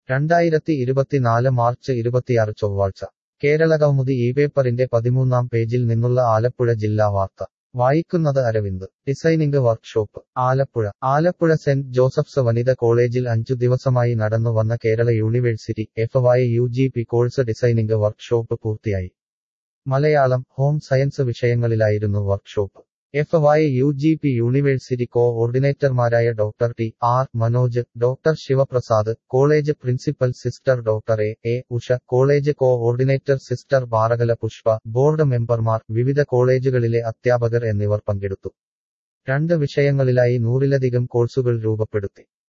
2024 March 26 ചൊവ്വാഴ്ച കേരളകൗമുദി ഇപേപ്പറിന്റെ 13-ാം പേജിൽ നിന്നുള്ള ആലപ്പുഴ ജില്ലാ വാർത്ത വായിക്കുന്നത് Aravind. Designing workshop Alappuzha. Alappuzha saint Joseph's വനിത കോളേജിൽ 5 ദിവസമായി നടന്നു വന്ന Kerala university FYUGP course designing workshop പൂർത്തിയായി. മലയാളം, ഹോം സയൻസ് വിഷയങ്ങളിലായിരുന്നു വർക്ക്ഷോപ്പ്. FYUGP യൂണിവേഴ്സിറ്റി കോ-ഓർഡിനേറ്റർമാരായ doctor T R. Manoj, doctor Sivaprasad, college principal sister doctor A. Usha, college coordinator sister Parakala Pushpa, board മെമ്പർമാർ, വിവിധ കോളേജുകളിലെ അധ്യാപകർ എന്നിവർ പങ്കെടുത്തു. 2 വിഷയങ്ങളിലായി 100-ലധികം കോഴ്സുകൾ രൂപപ്പെടുത്തി.